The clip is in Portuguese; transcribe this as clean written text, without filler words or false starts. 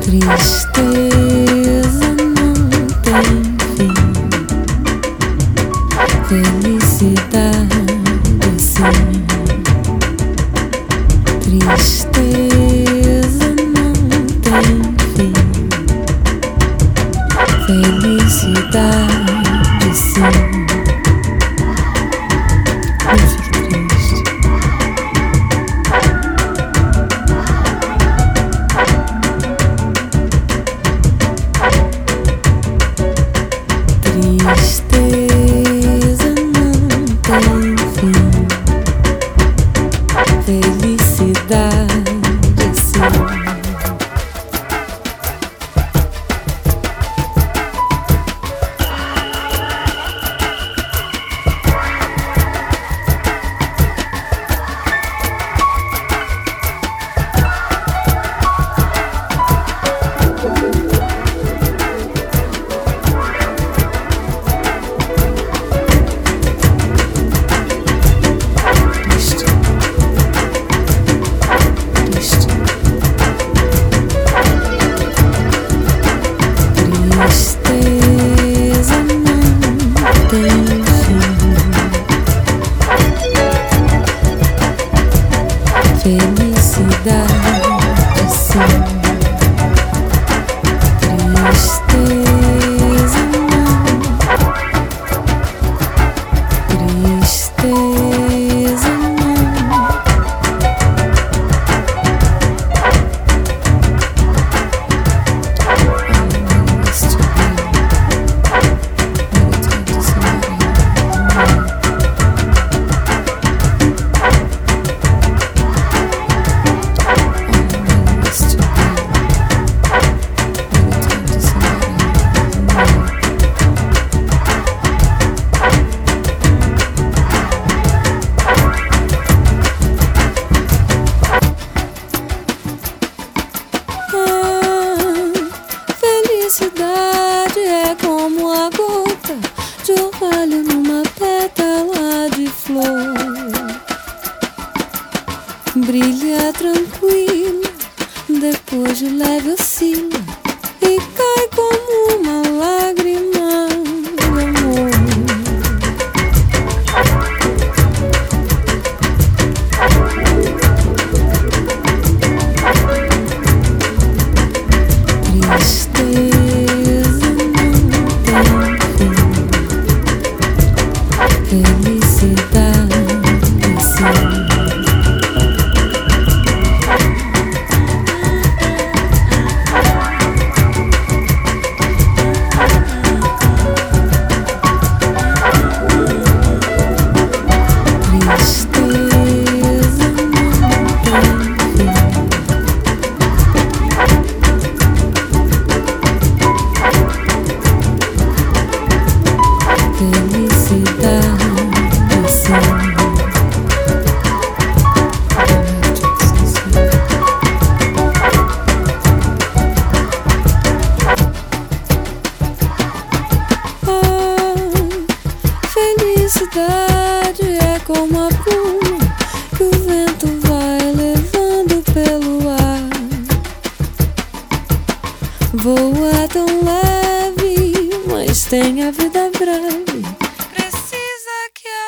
Tristeza não tem fim, felicidade sim. Tristeza não tem fim, felicidade sim. Não fique triste. Tristeza não tem fim, felicidade sim. Tristeza não tem fim, felicidade sim. Tristeza não, tristeza não. Felicidade é como a gota de orvalho numa pétala de flor. Brilha tranquila, depois de leve oscila e cai como uma lágrima de amor. Tristeza não tem fim, felicidade sim. Felicidade é como a pluma que o vento vai levando pelo ar. Voa tão leve, mas tem a vida breve.